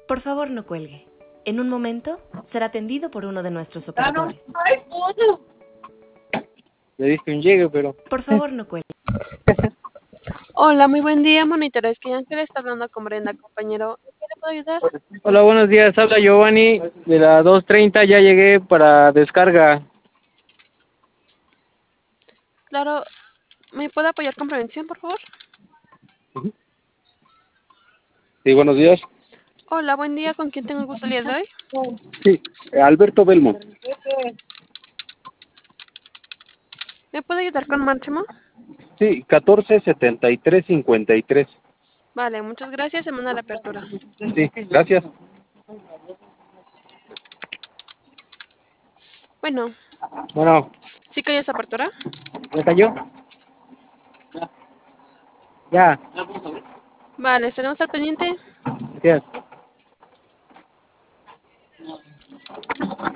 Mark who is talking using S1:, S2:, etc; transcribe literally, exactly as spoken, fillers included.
S1: Por favor, no cuelgue. En un momento será atendido por uno de nuestros operadores.
S2: Le diste un llegue, pero...
S1: Por favor, no cuelgue.
S3: Hola, muy buen día, monitores. Que Ángel está hablando con Brenda, compañero. ¿En qué le puedo ayudar?
S2: Hola, buenos días. Habla Giovanni de la dos treinta. Ya llegué para descarga.
S3: Claro, ¿me puede apoyar con prevención, por favor?
S4: Sí, buenos días.
S3: Hola, buen día. ¿Con quién tengo el gusto el día de hoy?
S4: Sí, Alberto Belmont.
S3: ¿Me puede ayudar con Máximo?
S4: Sí, catorce setenta y tres cincuenta y tres.
S3: Vale, muchas gracias. Se manda la apertura.
S4: Sí, gracias.
S3: Bueno,
S2: Bueno,
S3: ¿sí cayó esa apertura?
S2: ¿me cayó? Ya.
S3: Vale, estaremos al pendiente.
S2: Gracias.